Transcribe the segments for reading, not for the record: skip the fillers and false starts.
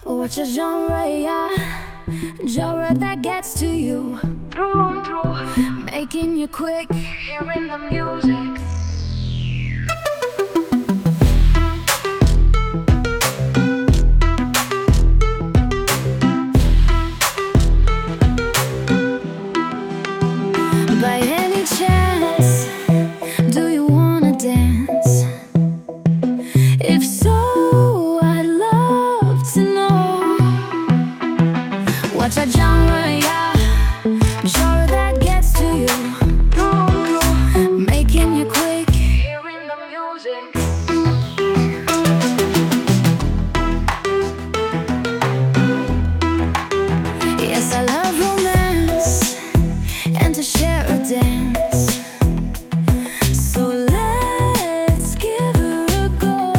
What's a genre, yeah? Genre that gets to you through and through, making you quick hearing the music. By any chance, do you wanna dance? If so, I'd love to know. What's a genre, yeah? Genre that gets to you, making you quick hearing the music. Yes, I love romance and to share a dance. So let's give her a go.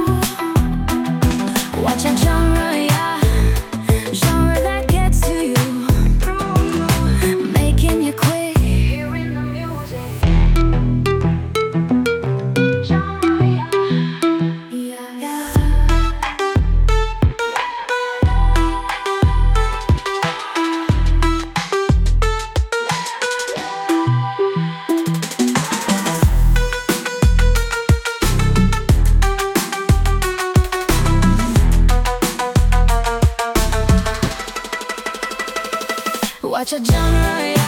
Watch a genre, yeah. Genre that gets to you, making you quick hearing the music. Genre, yeah, yeah. Watch a genre, yeah.